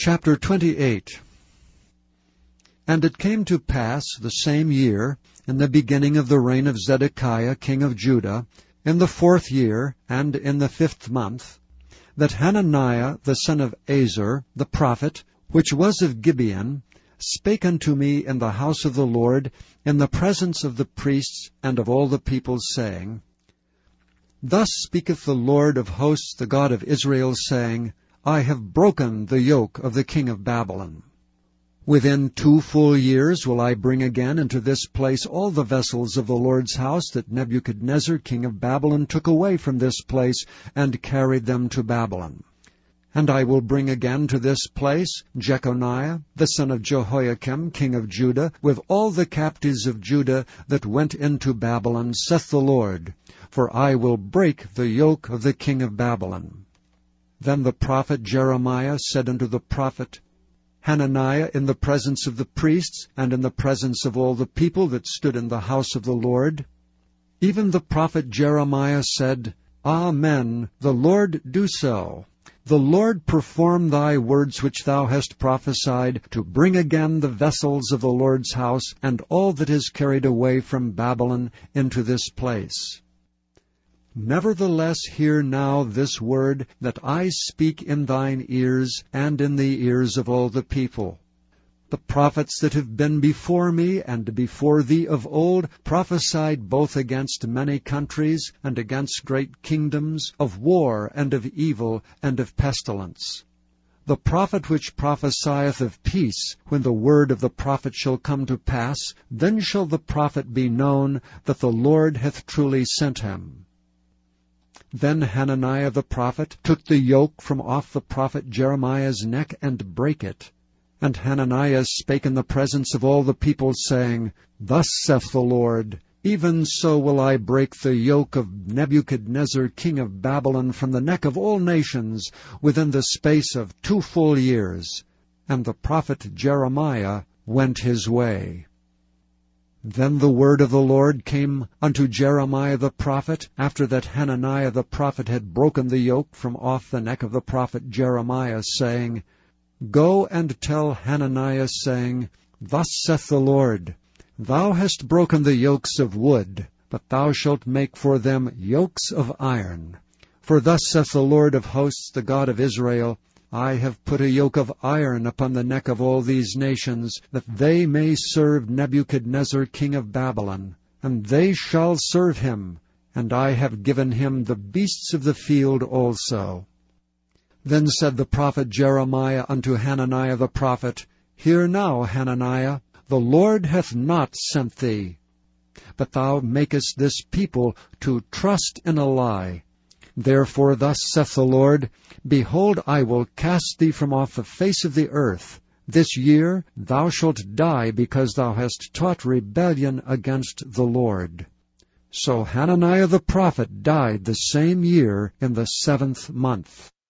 Chapter 28. And it came to pass the same year, in the beginning of the reign of Zedekiah king of Judah, in the 4th year, and in the 5th month, that Hananiah the son of Azur, the prophet, which was of Gibeon, spake unto me in the house of the Lord, in the presence of the priests and of all the people, saying, Thus speaketh the Lord of hosts, the God of Israel, saying, I have broken the yoke of the king of Babylon. Within 2 full years will I bring again into this place all the vessels of the Lord's house that Nebuchadnezzar king of Babylon took away from this place and carried them to Babylon. And I will bring again to this place Jeconiah the son of Jehoiakim king of Judah, with all the captives of Judah that went into Babylon, saith the Lord, for I will break the yoke of the king of Babylon. Then the prophet Jeremiah said unto the prophet Hananiah in the presence of the priests, and in the presence of all the people that stood in the house of the Lord, even the prophet Jeremiah said, Amen, the Lord do so. The Lord perform thy words which thou hast prophesied, to bring again the vessels of the Lord's house, and all that is carried away from Babylon into this place. Nevertheless hear now this word that I speak in thine ears, and in the ears of all the people. The prophets that have been before me and before thee of old prophesied both against many countries and against great kingdoms, of war and of evil and of pestilence. The prophet which prophesieth of peace, when the word of the prophet shall come to pass, then shall the prophet be known that the Lord hath truly sent him. Then Hananiah the prophet took the yoke from off the prophet Jeremiah's neck, and brake it. And Hananiah spake in the presence of all the people, saying, Thus saith the Lord, Even so will I break the yoke of Nebuchadnezzar king of Babylon from the neck of all nations, within the space of 2 full years. And the prophet Jeremiah went his way. Then the word of the Lord came unto Jeremiah the prophet, after that Hananiah the prophet had broken the yoke from off the neck of the prophet Jeremiah, saying, Go and tell Hananiah, saying, Thus saith the Lord, Thou hast broken the yokes of wood, but thou shalt make for them yokes of iron. For thus saith the Lord of hosts, the God of Israel, I have put a yoke of iron upon the neck of all these nations, that they may serve Nebuchadnezzar king of Babylon. And they shall serve him, and I have given him the beasts of the field also. Then said the prophet Jeremiah unto Hananiah the prophet, Hear now, Hananiah, the Lord hath not sent thee, but thou makest this people to trust in a lie. Therefore thus saith the Lord, Behold, I will cast thee from off the face of the earth. This year thou shalt die, because thou hast taught rebellion against the Lord. So Hananiah the prophet died the same year in the 7th month.